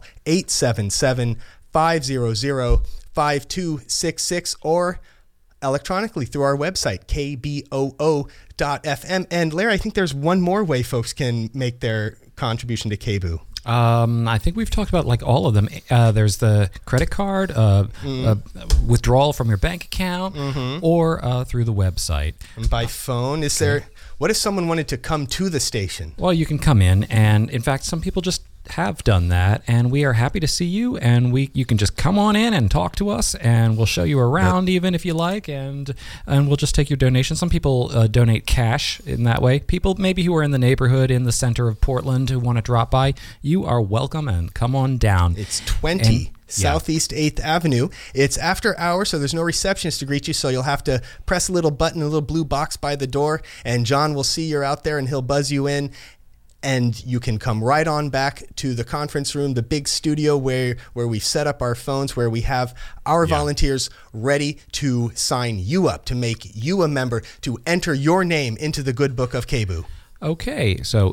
877-500-5266 or electronically through our website, kboo.fm. And Larry, I think there's one more way folks can make their contribution to KBOO. I think we've talked about like all of them. There's the credit card, withdrawal from your bank account, or through the website. And by phone, what if someone wanted to come to the station? Well, you can come in, and in fact, some people just have done that, and we are happy to see you, and you can just come on in and talk to us, and we'll show you around even if you like, and we'll just take your donation. Some people donate cash in that way. People maybe who are in the neighborhood in the center of Portland who want to drop by, you are welcome, and come on down. It's 20 Southeast 8th Avenue. It's after hours, so there's no receptionist to greet you, so you'll have to press a little button, a little blue box by the door, and John will see you're out there, and he'll buzz you in. And you can come right on back to the conference room, the big studio where we set up our phones, where we have our volunteers ready to sign you up, to make you a member, to enter your name into the good book of KBOO. Okay, so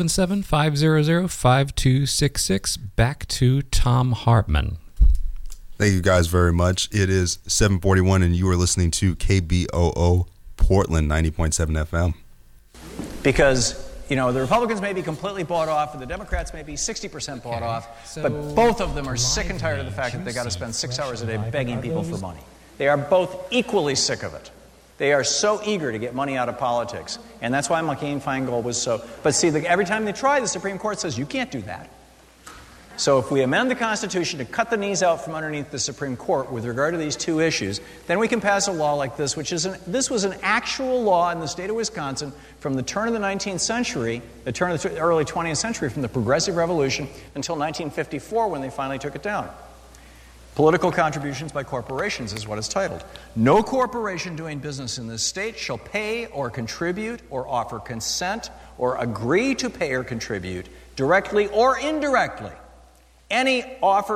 877-500-5266. Back to Thom Hartmann. Thank you guys very much. It is 7:41, and you are listening to KBOO Portland 90.7 FM. Because the Republicans may be completely bought off, and the Democrats may be 60% bought off, but both of them are sick and tired of the fact that they got to spend 6 hours a day begging people for money. They are both equally sick of it. They are so eager to get money out of politics, and that's why McCain-Feingold was so. But see, every time they try, the Supreme Court says you can't do that. So if we amend the Constitution to cut the knees out from underneath the Supreme Court with regard to these two issues, then we can pass a law like this, this was an actual law in the state of Wisconsin from the turn of the 19th century, the turn of the early 20th century, from the Progressive Revolution until 1954 when they finally took it down. Political contributions by corporations is what it's titled. No corporation doing business in this state shall pay or contribute or offer consent or agree to pay or contribute directly or indirectly any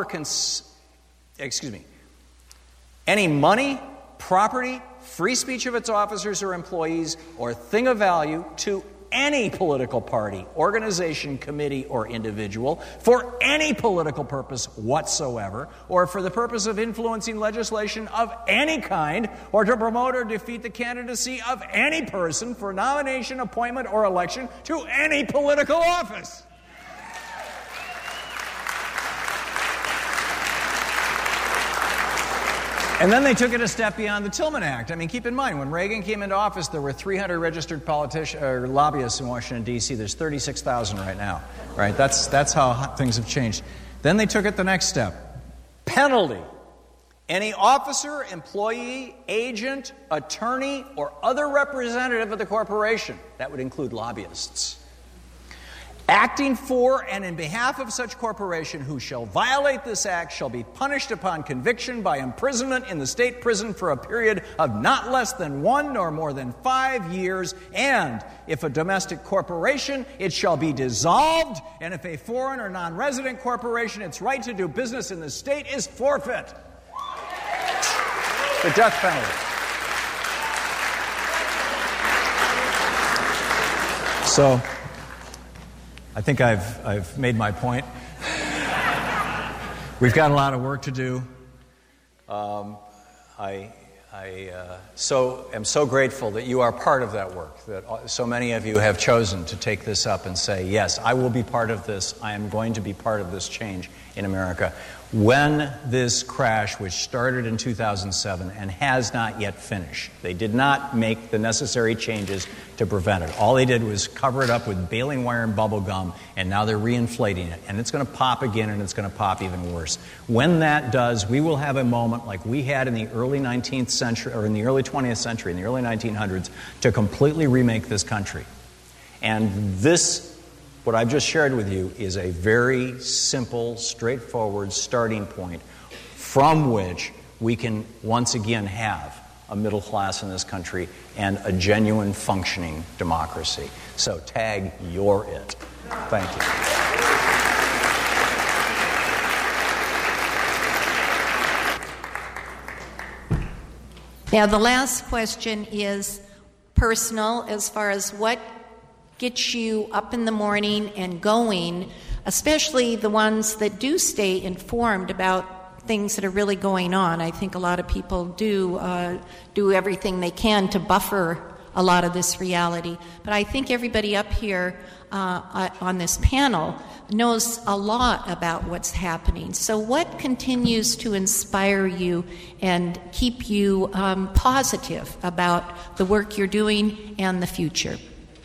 money, property, free speech of its officers or employees, or thing of value to any political party, organization, committee, or individual for any political purpose whatsoever, or for the purpose of influencing legislation of any kind, or to promote or defeat the candidacy of any person for nomination, appointment, or election to any political office. And then they took it a step beyond the Tillman Act. I mean, keep in mind, when Reagan came into office, there were 300 registered lobbyists in Washington, D.C. There's 36,000 right now, right? That's how things have changed. Then they took it the next step. Penalty. Any officer, employee, agent, attorney, or other representative of the corporation, that would include lobbyists, acting for and in behalf of such corporation who shall violate this act shall be punished upon conviction by imprisonment in the state prison for a period of not less than 1 nor more than 5 years, and if a domestic corporation, it shall be dissolved, and if a foreign or non-resident corporation, its right to do business in the state is forfeit. The death penalty. So I think I've made my point. We've got a lot of work to do. I am so grateful that you are part of that work, that so many of you have chosen to take this up and say, yes, I will be part of this. I am going to be part of this change in America. When this crash, which started in 2007 and has not yet finished, they did not make the necessary changes to prevent it. All they did was cover it up with baling wire and bubble gum, and now they're reinflating it. And it's going to pop again, and it's going to pop even worse. When that does, we will have a moment like we had in the early 19th century, or in the early 20th century, in the early 1900s, to completely remake this country. And this, what I've just shared with you, is a very simple, straightforward starting point from which we can once again have a middle class in this country and a genuine functioning democracy. So tag, you're it. Thank you. Now, the last question is personal as far as what gets you up in the morning and going, especially the ones that do stay informed about things that are really going on. I think a lot of people do everything they can to buffer a lot of this reality. But I think everybody up here on this panel knows a lot about what's happening. So what continues to inspire you and keep you positive about the work you're doing and the future?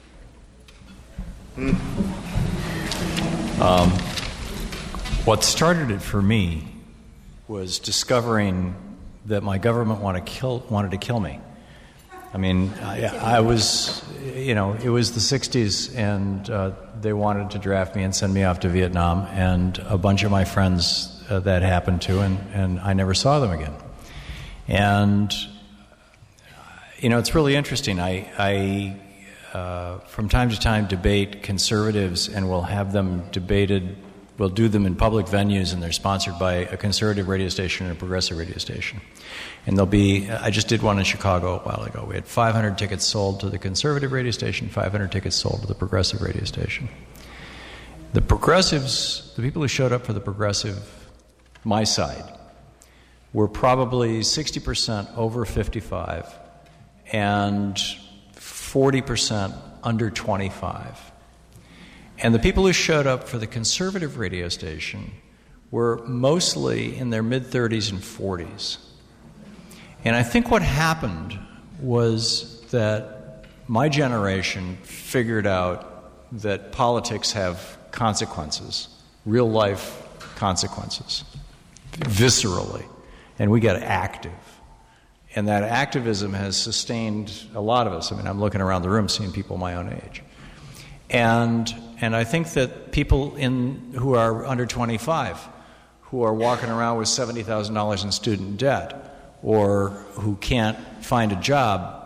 What started it for me was discovering that my government wanted to kill me. I mean, I was, it was the 60s, and they wanted to draft me and send me off to Vietnam, and a bunch of my friends that happened to, and I never saw them again. And, it's really interesting. I from time to time debate conservatives, and we'll have them debated. We'll do them in public venues, and they're sponsored by a conservative radio station and a progressive radio station. And there'll be, I just did one in Chicago a while ago. We had 500 tickets sold to the conservative radio station, 500 tickets sold to the progressive radio station. The progressives, the people who showed up for the progressive, my side, were probably 60% over 55 and 40% under 25. And the people who showed up for the conservative radio station were mostly in their mid-30s and 40s. And I think what happened was that my generation figured out that politics have consequences, real-life consequences, viscerally, and we got active. And that activism has sustained a lot of us. I mean, I'm looking around the room seeing people my own age. And I think that people who are under 25, who are walking around with $70,000 in student debt, or who can't find a job,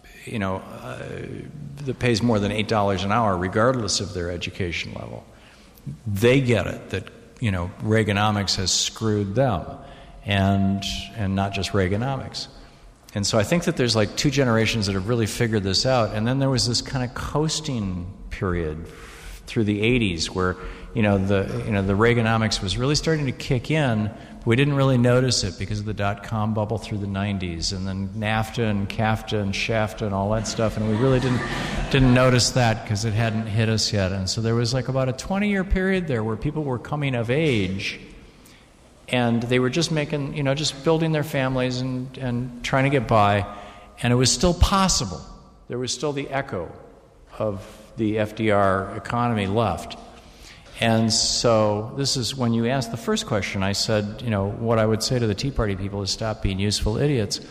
that pays more than $8 an hour, regardless of their education level, they get it that Reaganomics has screwed them, and not just Reaganomics. And so I think that there's like two generations that have really figured this out, and then there was this kind of coasting period through the 80s where the Reaganomics was really starting to kick in. We didn't really notice it because of the dot-com bubble through the 90s, and then NAFTA and CAFTA and SHAFTA and all that stuff, and we really didn't notice that because it hadn't hit us yet. And so there was like about a 20-year period there where people were coming of age, and they were just making, just building their families and trying to get by, and it was still possible. There was still the echo of the FDR economy left. And so this is when you asked the first question, I said, what I would say to the Tea Party people is stop being useful idiots.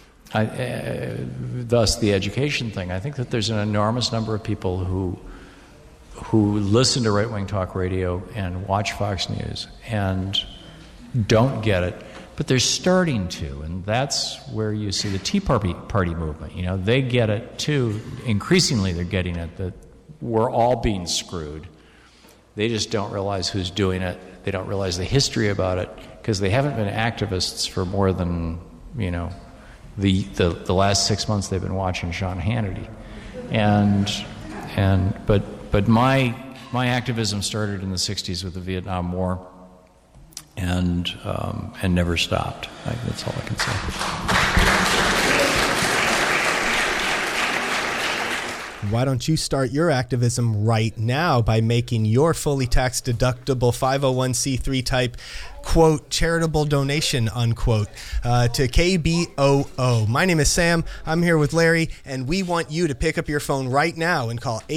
Thus the education thing. I think that there's an enormous number of people who listen to right-wing talk radio and watch Fox News and don't get it, but they're starting to, and that's where you see the Tea Party movement. They get it too. Increasingly they're getting it, that we're all being screwed. They just don't realize who's doing it. They don't realize the history about it because they haven't been activists for more than, the last 6 months they've been watching Sean Hannity. But my My activism started in the 60s with the Vietnam War and never stopped. That's all I can say. Why don't you start your activism right now by making your fully tax-deductible 501c3 type, quote, charitable donation, unquote, to KBOO. My name is Sam. I'm here with Larry, and we want you to pick up your phone right now and call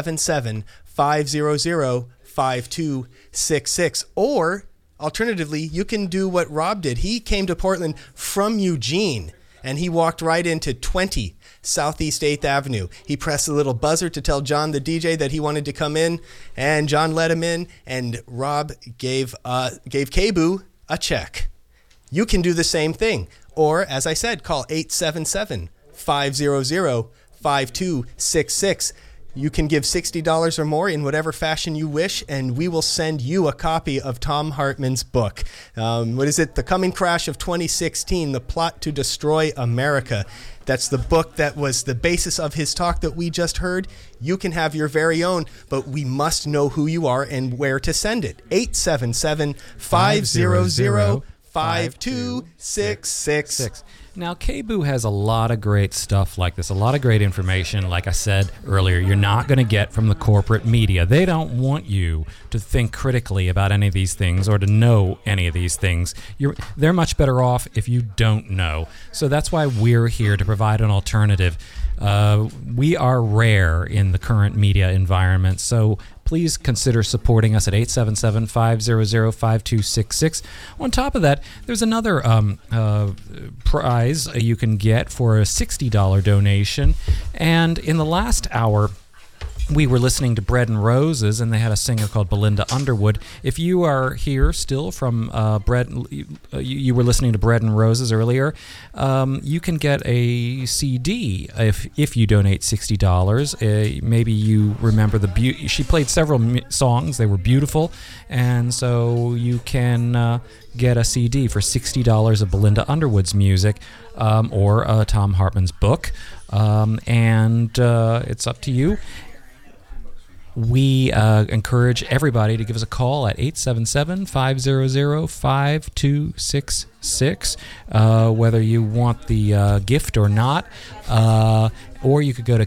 877-500-5266. Or, alternatively, you can do what Rob did. He came to Portland from Eugene, and he walked right into 20 Southeast 8th Avenue. He pressed a little buzzer to tell John, the DJ, that he wanted to come in, and John let him in, and Rob gave KBOO a check. You can do the same thing. Or, as I said, call 877-500-5266. You can give $60 or more in whatever fashion you wish, and we will send you a copy of Thom Hartmann's book. What is it? The Coming Crash of 2016, The Plot to Destroy America. That's the book that was the basis of his talk that we just heard. You can have your very own, but we must know who you are and where to send it. 877-500-5266. Now, KBOO has a lot of great stuff like this, a lot of great information. Like I said earlier, you're not going to get from the corporate media. They don't want you to think critically about any of these things or to know any of these things. They're much better off if you don't know. So that's why we're here to provide an alternative. We are rare in the current media environment, so please consider supporting us at 877-500-5266. On top of that, there's another prize you can get for a $60 donation. And in the last hour, we were listening to Bread and Roses, and they had a singer called Belinda Underwood. If you are here still from you were listening to Bread and Roses earlier, you can get a CD if you donate $60. Maybe you remember she played several songs. They were beautiful, and so you can get a CD for $60 of Belinda Underwood's music or Thom Hartmann's book, and it's up to you. We encourage everybody to give us a call at 877-500-5266, whether you want the gift or not. Or you could go to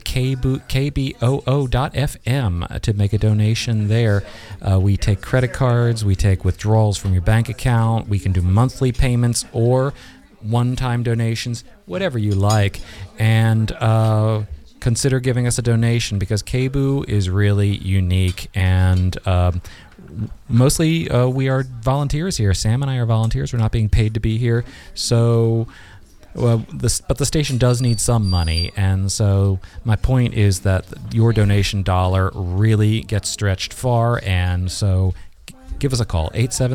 kboo.fm to make a donation there. We take credit cards, we take withdrawals from your bank account, we can do monthly payments or one-time donations, whatever you like. And consider giving us a donation because KBOO is really unique, and mostly we are volunteers here. Sam and I are volunteers. We're not being paid to be here, so but the station does need some money, and so my point is that your donation dollar really gets stretched far, and so give us a call,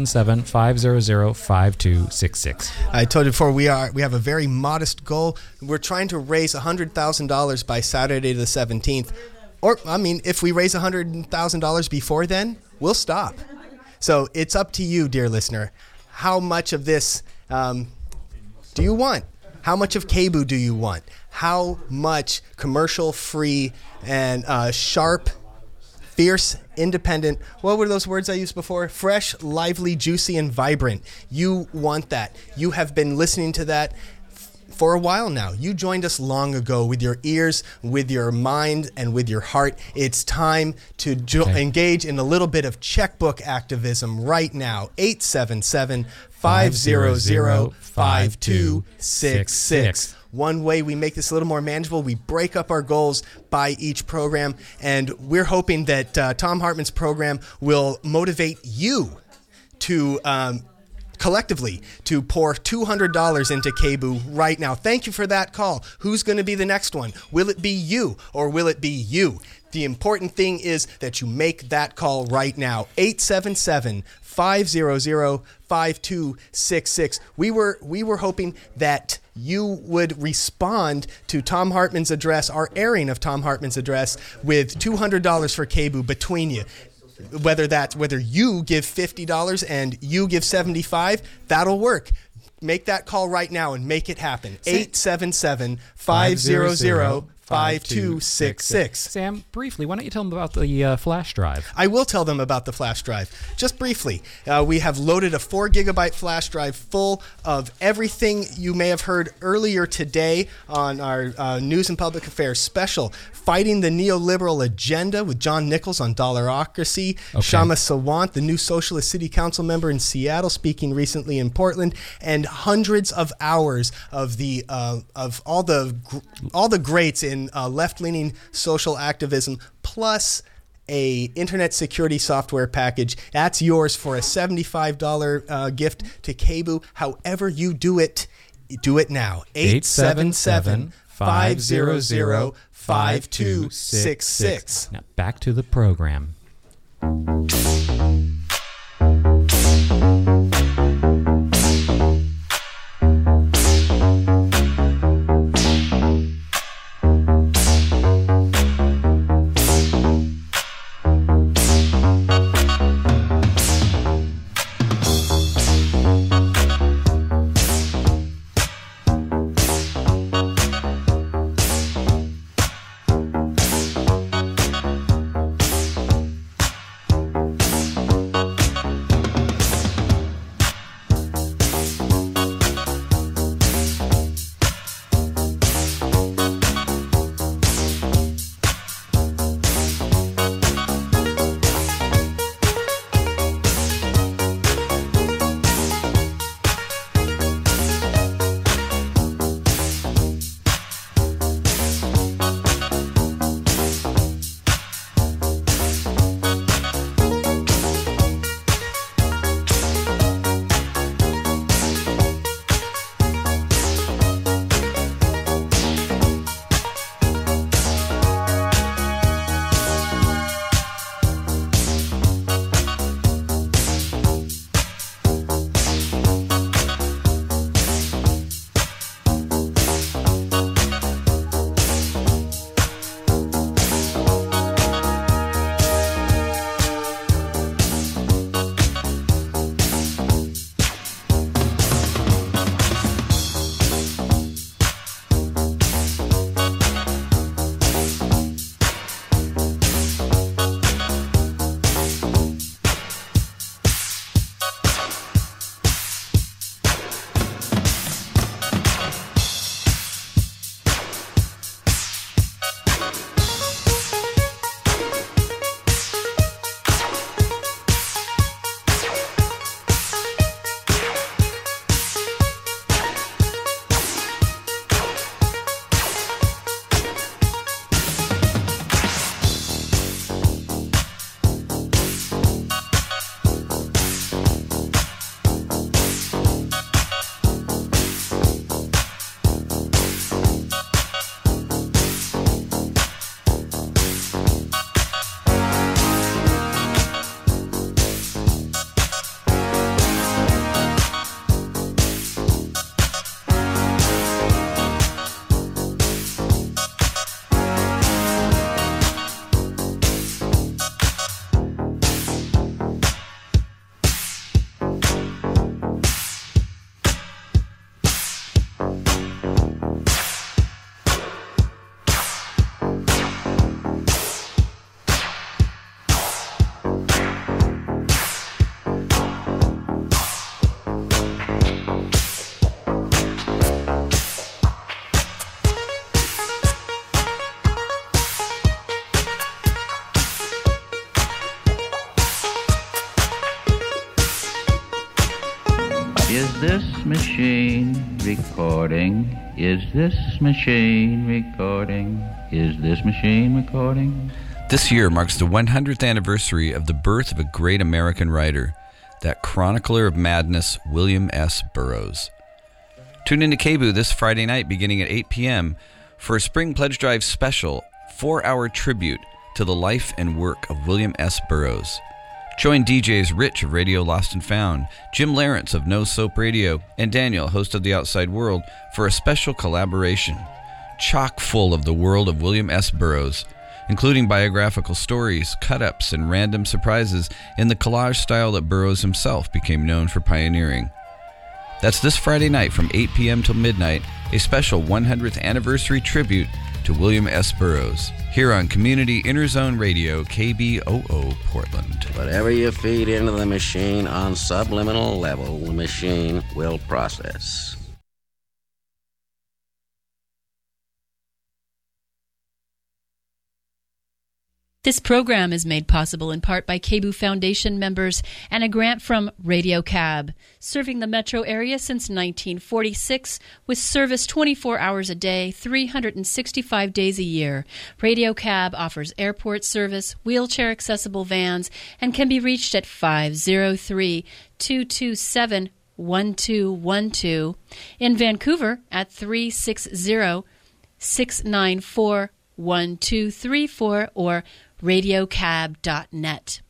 877-500-5266. I told you before, we have a very modest goal. We're trying to raise $100,000 by Saturday the 17th. Or, I mean, if we raise $100,000 before then, we'll stop. So it's up to you, dear listener. How much of this do you want? How much of KBOO do you want? How much commercial-free and sharp, fierce, independent, what were those words I used before? Fresh, lively, juicy, and vibrant. You want that. You have been listening to that for a while now. You joined us long ago with your ears, with your mind, and with your heart. It's time to engage in a little bit of checkbook activism right now. 877-500-5266. One way we make this a little more manageable, we break up our goals by each program, and we're hoping that Thom Hartmann's program will motivate you to collectively to pour $200 into KBOO right now. Thank you for that call. Who's going to be the next one? Will it be you or will it be you? The important thing is that you make that call right now. 877-500-5266. We were hoping that you would respond to Thom Hartmann's address, our airing of Thom Hartmann's address, with $200 for KBOO between you. Whether you give $50 and you give $75, that'll work. Make that call right now and make it happen. 877-500-5266. 5266. Sam, briefly, why don't you tell them about the flash drive? I will tell them about the flash drive. Just briefly, we have loaded a 4 gigabyte flash drive full of everything you may have heard earlier today on our News and Public Affairs special, Fighting the Neoliberal Agenda with John Nichols on Dollarocracy, Shama Sawant, the new Socialist City Council member in Seattle, speaking recently in Portland, and hundreds of hours of the of all the greats in left-leaning social activism, plus a internet security software package. That's yours for a $75 gift to KBOO. However you do it now. 877-500-5266. Now back to the program. Is this machine recording? Is this machine recording? Is this machine recording? This year marks the 100th anniversary of the birth of a great American writer, that chronicler of madness, William S. Burroughs. Tune into KBOO this Friday night beginning at 8 p.m. for a Spring Pledge Drive special 4-hour tribute to the life and work of William S. Burroughs. Join DJs Rich of Radio Lost and Found, Jim Lawrence of No Soap Radio, and Daniel, host of The Outside World, for a special collaboration chock full of the world of William S. Burroughs, including biographical stories, cut-ups, and random surprises in the collage style that Burroughs himself became known for pioneering. That's this Friday night from 8 p.m. till midnight, a special 100th anniversary tribute to William S. Burroughs here on Community Interzone Radio, KBOO Portland. Whatever you feed into the machine on subliminal level, the machine will process. This program is made possible in part by KBOO Foundation members and a grant from Radio Cab, serving the metro area since 1946 with service 24 hours a day, 365 days a year. Radio Cab offers airport service, wheelchair-accessible vans, and can be reached at 503-227-1212. In Vancouver at 360-694-1234 or radiocab.net.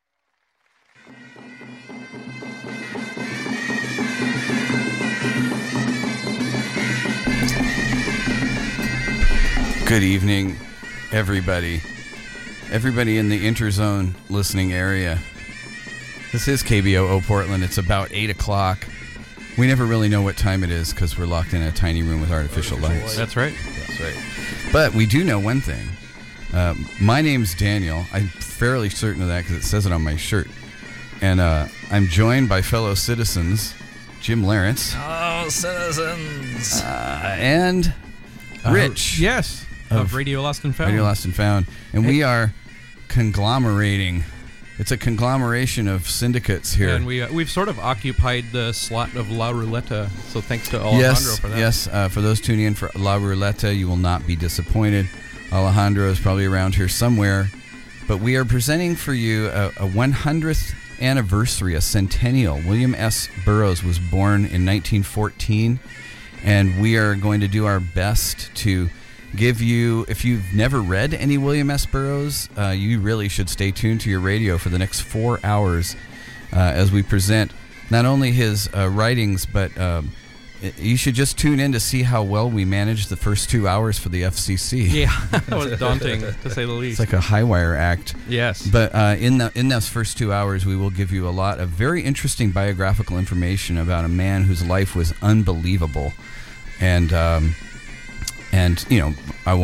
Good evening, everybody. Everybody in the Interzone listening area. This is KBOO Portland. It's about 8 o'clock. We never really know what time it is because we're locked in a tiny room with artificial lights. That's right. That's right. But we do know one thing. My name's Daniel. I'm fairly certain of that because it says it on my shirt. And I'm joined by fellow citizens, Jim Lawrence. Oh, citizens. And Rich. Yes, of Radio Lost and Found. Radio Lost and Found. And we are conglomerating. It's a conglomeration of syndicates here. And we've sort of occupied the slot of La Ruleta, so thanks to Alejandro for that. Yes, for those tuning in for La Ruleta, you will not be disappointed. Alejandro is probably around here somewhere. But we are presenting for you a 100th anniversary, a centennial. William S. Burroughs was born in 1914, and we are going to do our best to give you, if you've never read any William S. Burroughs, you really should stay tuned to your radio for the next 4 hours as we present not only his writings, but you should just tune in to see how well we managed the first 2 hours for the FCC. Yeah, that was daunting, to say the least. It's like a high wire act. Yes. But in those first 2 hours, we will give you a lot of very interesting biographical information about a man whose life was unbelievable. And you know, I